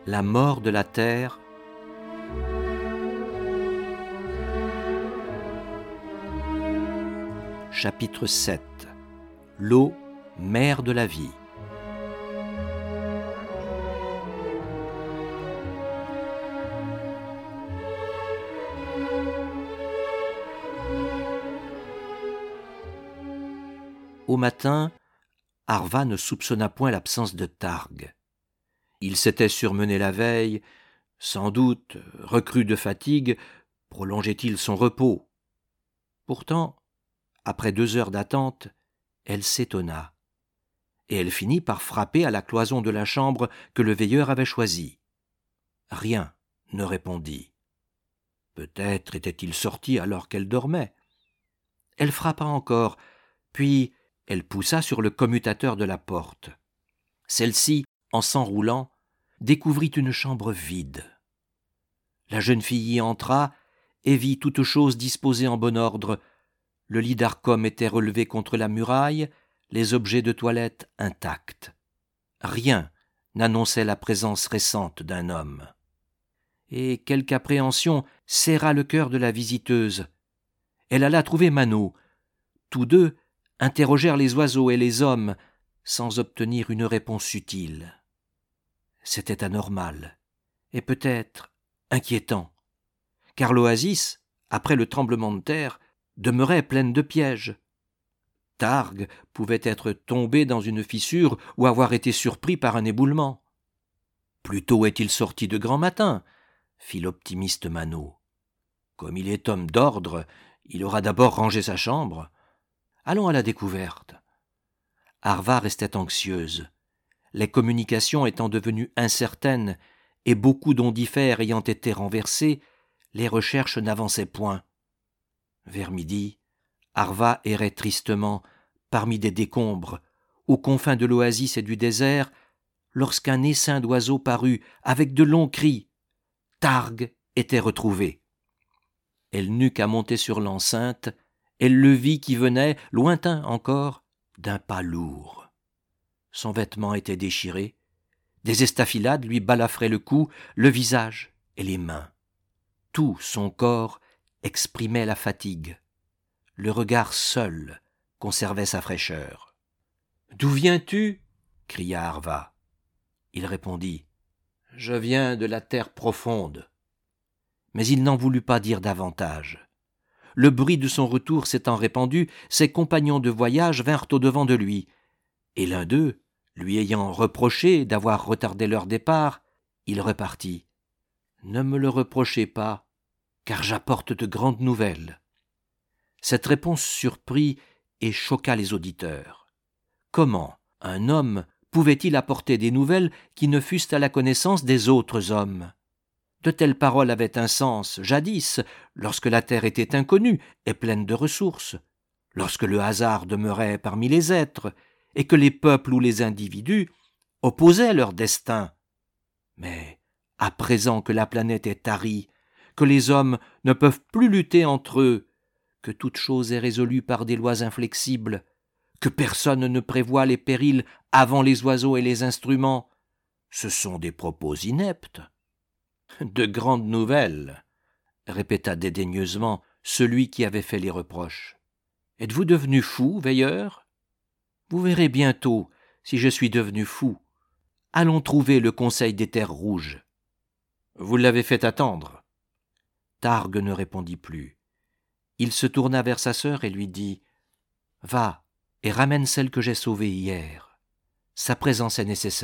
La mort de la terre. Chapitre 7. L'eau, mère de la vie. Au matin, Arva ne soupçonna point l'absence de Targ. Il s'était surmené la veille, sans doute, recru de fatigue, prolongeait-il son repos. Pourtant, après 2 heures d'attente, elle s'étonna, et elle finit par frapper à la cloison de la chambre que le veilleur avait choisie. Rien ne répondit. Peut-être était-il sorti alors qu'elle dormait. Elle frappa encore, puis elle poussa sur le commutateur de la porte. Celle-ci, en s'enroulant, découvrit une chambre vide. La jeune fille y entra et vit toutes choses disposées en bon ordre. Le lit d'Arcom était relevé contre la muraille, les objets de toilette intacts. Rien n'annonçait la présence récente d'un homme. Et quelque appréhension serra le cœur de la visiteuse. Elle alla trouver Manot. Tous deux interrogèrent les oiseaux et les hommes, sans obtenir une réponse utile. C'était anormal, et peut-être inquiétant, car l'oasis, après le tremblement de terre, demeurait pleine de pièges. Targ pouvait être tombé dans une fissure ou avoir été surpris par un éboulement. « Plutôt est-il sorti de grand matin », fit l'optimiste Manot. « Comme il est homme d'ordre, il aura d'abord rangé sa chambre. Allons à la découverte. » Arva restait anxieuse. Les communications étant devenues incertaines et beaucoup d'ondifères ayant été renversés, les recherches n'avançaient point. Vers midi, Arva errait tristement parmi des décombres, aux confins de l'oasis et du désert, lorsqu'un essaim d'oiseaux parut avec de longs cris. Targ était retrouvé. Elle n'eut qu'à monter sur l'enceinte, elle le vit qui venait, lointain encore, d'un pas lourd. Son vêtement était déchiré, des estafilades lui balafraient le cou, le visage et les mains. Tout son corps exprimait la fatigue. Le regard seul conservait sa fraîcheur. « D'où viens-tu » cria Arva. Il répondit « Je viens de la terre profonde. » Mais il n'en voulut pas dire davantage. Le bruit de son retour s'étant répandu, ses compagnons de voyage vinrent au-devant de lui, et l'un d'eux, lui ayant reproché d'avoir retardé leur départ, il repartit. « Ne me le reprochez pas, car j'apporte de grandes nouvelles. » Cette réponse surprit et choqua les auditeurs. Comment un homme pouvait-il apporter des nouvelles qui ne fussent à la connaissance des autres hommes ? De telles paroles avaient un sens, jadis, lorsque la terre était inconnue et pleine de ressources, lorsque le hasard demeurait parmi les êtres, et que les peuples ou les individus opposaient leur destin. Mais à présent que la planète est tarie, que les hommes ne peuvent plus lutter entre eux, que toute chose est résolue par des lois inflexibles, que personne ne prévoit les périls avant les oiseaux et les instruments, ce sont des propos ineptes. « De grandes nouvelles » répéta dédaigneusement celui qui avait fait les reproches. « Êtes-vous devenu fou, veilleur ? Vous verrez bientôt si je suis devenu fou. Allons trouver le conseil des terres rouges. » Vous l'avez fait attendre. Targ ne répondit plus. Il se tourna vers sa sœur et lui dit « Va et ramène celle que j'ai sauvée hier. Sa présence est nécessaire. »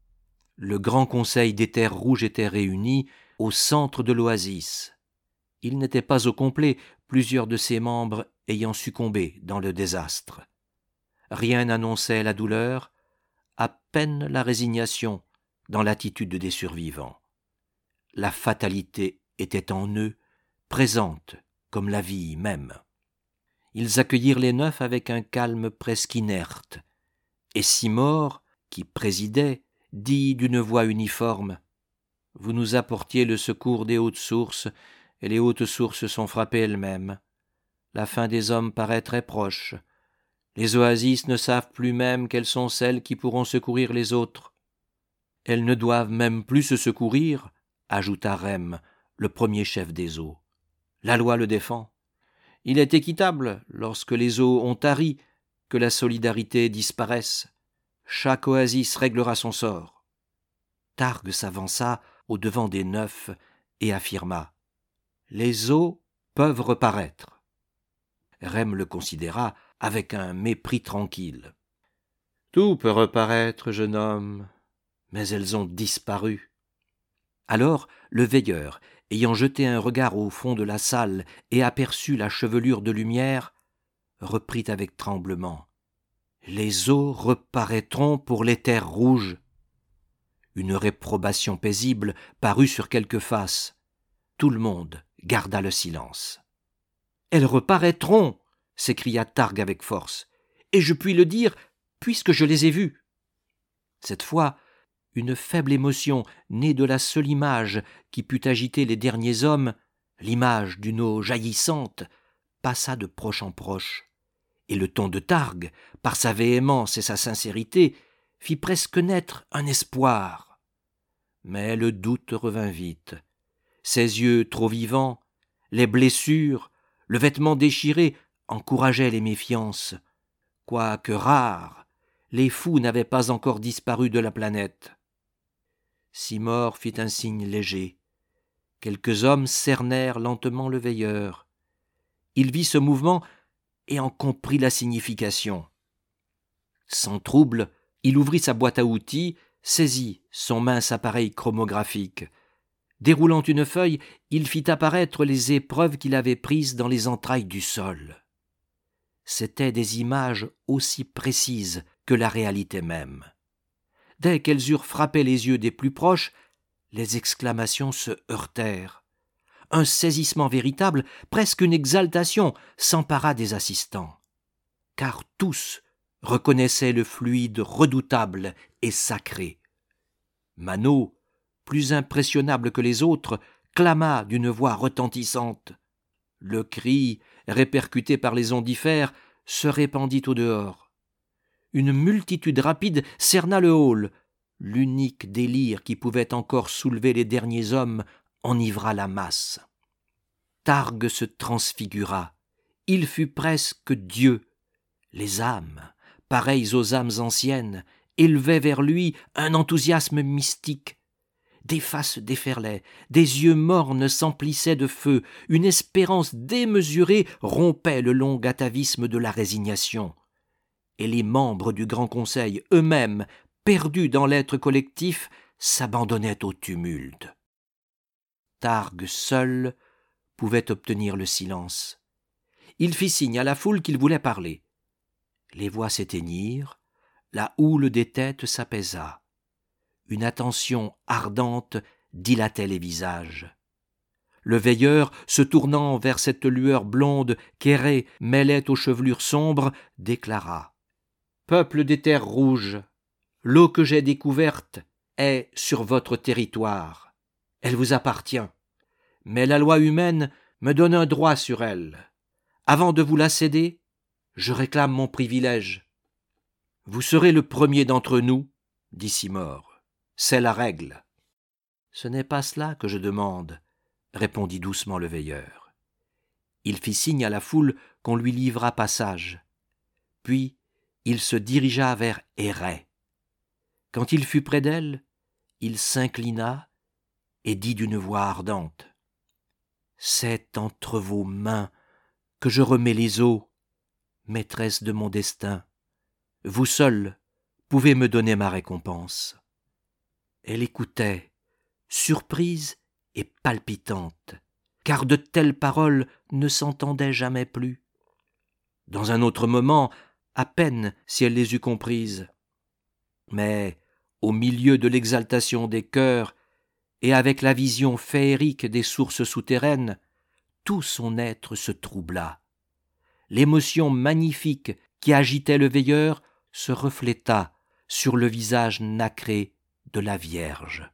Le grand conseil des terres rouges était réuni au centre de l'oasis. Il n'était pas au complet, plusieurs de ses membres ayant succombé dans le désastre. Rien n'annonçait la douleur, à peine la résignation dans l'attitude des survivants. La fatalité était en eux, présente comme la vie même. Ils accueillirent les neufs avec un calme presque inerte, et Simor, qui présidait, dit d'une voix uniforme « Vous nous apportiez le secours des hautes sources, et les hautes sources sont frappées elles-mêmes. La fin des hommes paraît très proche. Les oasis ne savent plus même quelles sont celles qui pourront secourir les autres. Elles ne doivent même plus se secourir, ajouta Rem, le premier chef des eaux. La loi le défend. Il est équitable, lorsque les eaux ont tari, que la solidarité disparaisse. Chaque oasis réglera son sort. Targue s'avança au-devant des neufs et affirma « Les eaux peuvent reparaître ». Rem le considéra avec un mépris tranquille. « Tout peut reparaître, jeune homme, mais elles ont disparu. » Alors le veilleur, ayant jeté un regard au fond de la salle et aperçu la chevelure de lumière, reprit avec tremblement. « Les eaux reparaîtront pour les terres rouges. » Une réprobation paisible parut sur quelques faces. Tout le monde garda le silence. « Elles reparaîtront !» s'écria Targue avec force. « Et je puis le dire, puisque je les ai vues. » Cette fois, une faible émotion, née de la seule image qui put agiter les derniers hommes, l'image d'une eau jaillissante, passa de proche en proche, et le ton de Targue, par sa véhémence et sa sincérité, fit presque naître un espoir. Mais le doute revint vite. Ses yeux trop vivants, les blessures, le vêtement déchiré encourageaient les méfiances. Quoique rares, les fous n'avaient pas encore disparu de la planète. Simore fit un signe léger. Quelques hommes cernèrent lentement le veilleur. Il vit ce mouvement et en comprit la signification. Sans trouble, il ouvrit sa boîte à outils, saisit son mince appareil chromographique. Déroulant une feuille, il fit apparaître les épreuves qu'il avait prises dans les entrailles du sol. C'étaient des images aussi précises que la réalité même. Dès qu'elles eurent frappé les yeux des plus proches, les exclamations se heurtèrent. Un saisissement véritable, presque une exaltation, s'empara des assistants. Car tous reconnaissaient le fluide redoutable et sacré. Manot, plus impressionnable que les autres, clama d'une voix retentissante. Le cri, répercuté par les ondifères, se répandit au dehors. Une multitude rapide cerna le hall. L'unique délire qui pouvait encore soulever les derniers hommes enivra la masse. Targue se transfigura. Il fut presque Dieu. Les âmes, pareilles aux âmes anciennes, élevaient vers lui un enthousiasme mystique. Des faces déferlaient, des yeux mornes s'emplissaient de feu, une espérance démesurée rompait le long atavisme de la résignation. Et les membres du Grand Conseil eux-mêmes, perdus dans l'être collectif, s'abandonnaient au tumulte. Targue seul pouvait obtenir le silence. Il fit signe à la foule qu'il voulait parler. Les voix s'éteignirent, la houle des têtes s'apaisa. Une attention ardente dilatait les visages. Le veilleur, se tournant vers cette lueur blonde qu'Hérée mêlait aux chevelures sombres, déclara « Peuple des terres rouges, l'eau que j'ai découverte est sur votre territoire. Elle vous appartient. Mais la loi humaine me donne un droit sur elle. Avant de vous la céder, je réclame mon privilège. Vous serez le premier d'entre nous, dit Simore. C'est la règle. Ce n'est pas cela que je demande, répondit doucement le veilleur. Il fit signe à la foule qu'on lui livrât passage. Puis il se dirigea vers Hérée. Quand il fut près d'elle, il s'inclina et dit d'une voix ardente « C'est entre vos mains que je remets les eaux, maîtresse de mon destin. Vous seule pouvez me donner ma récompense. » Elle écoutait, surprise et palpitante, car de telles paroles ne s'entendaient jamais plus. Dans un autre moment, à peine si elle les eût comprises. Mais, au milieu de l'exaltation des cœurs et avec la vision féerique des sources souterraines, tout son être se troubla. L'émotion magnifique qui agitait le veilleur se refléta sur le visage nacré de la Vierge.